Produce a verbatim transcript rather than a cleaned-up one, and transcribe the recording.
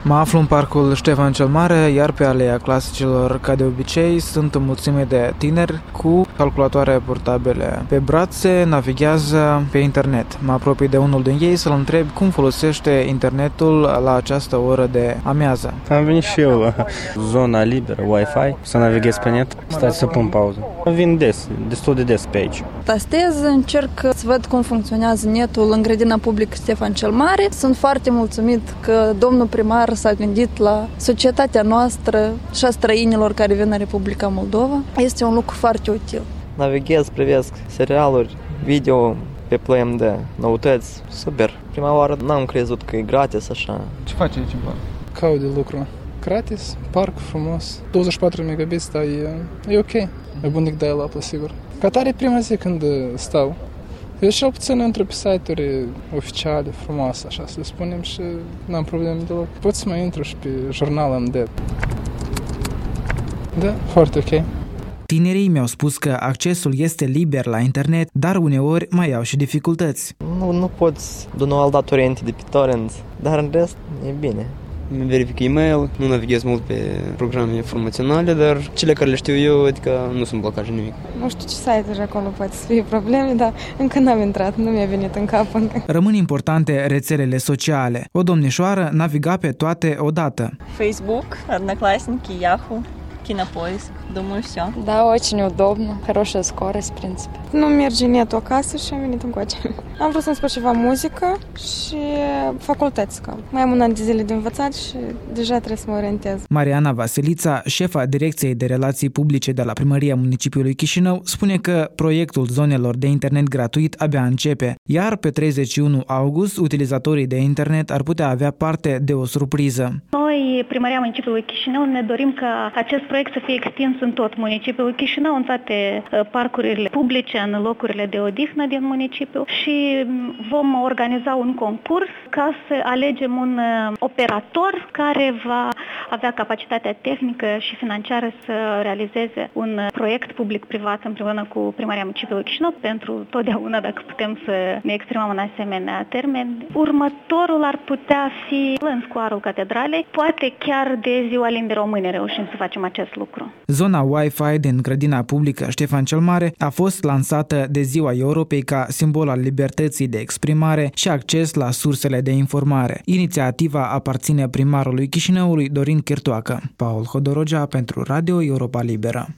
Mă aflu în parcul Ștefan cel Mare, iar pe alea clasicilor, ca de obicei, sunt o mulțime de tineri cu calculatoare portabile pe brațe, navighează pe internet. Mă apropii de unul din ei să-l întreb cum folosește internetul la această oră de amiază. Am venit și eu la zona liberă, Wi-Fi, să navighez pe net. Stați să pun pauză. Vin des, destul de des pe aici. Tastez, încerc să văd cum funcționează netul în grădina publică Ștefan cel Mare. Sunt foarte mulțumit că domnul primar s-a gândit la societatea noastră și a străinilor care vin în Republica Moldova. Este un lucru foarte util. Navighez, privesc serialuri, video pe Play M D, noutăți, super. Prima oară n-am crezut că e gratis așa. Ce faci aici în parc? Caut de lucru. Gratis, parc frumos, douăzeci și patru megabits, dar e, e ok. E bun decât dial-up, sigur. Ca tare prima zi când stau. Eu cel puțin intru pe site-uri oficiale, frumoase, așa să le spunem, și n-am probleme deloc. Pot să mai intru și pe jurnal M D. Da, foarte ok. Tinerii mi-au spus că accesul este liber la internet, dar uneori mai au și dificultăți. Nu, nu poți downloada torente de pe torrents, dar în rest e bine. Îmi verific e-mail, nu navighez mult pe programe informaționale, dar cele care le știu eu, adică nu sunt blocaje nimic. Nu știu ce site-uri acolo poate să fie probleme, dar încă n-am intrat, nu mi-a venit în cap încă. Rămân importante rețelele sociale. O domnișoară naviga pe toate odată. Facebook, Одноклассники, Yahoo, Кинопоиск, думаю, все. Da, очень удобно, хорошая скорость, в принципе. Nu merge netul acasă și am venit încoace. Am vrut să-mi spun ceva muzică și facultăți. Că mai am un an de zile de învățat și deja trebuie să mă orientez. Mariana Vasilița, șefa Direcției de Relații Publice de la Primăria Municipiului Chișinău, spune că proiectul zonelor de internet gratuit abia începe, iar pe treizeci și unu august utilizatorii de internet ar putea avea parte de o surpriză. Noi, Primăria Municipiului Chișinău, ne dorim ca acest proiect să fie extins în tot municipiul Chișinău, în toate parcurile publice, în locurile de odihnă din municipiu, și vom organiza un concurs ca să alegem un operator care va avea capacitatea tehnică și financiară să realizeze un proiect public-privat împreună cu Primăria Municipiului Chișinău pentru totdeauna, dacă putem să ne exprimăm în asemenea termeni. Următorul ar putea fi în scoarul Catedralei, poate chiar de Ziua Limbii Române reușim să facem acest lucru. Zona Wi-Fi din grădina publică Ștefan cel Mare a fost lansată de Ziua Europei ca simbol al libertății de exprimare și acces la sursele de informare. Inițiativa aparține primarului Chișinăului Dorin Chirtoacă. Paul Hodorogea pentru Radio Europa Liberă.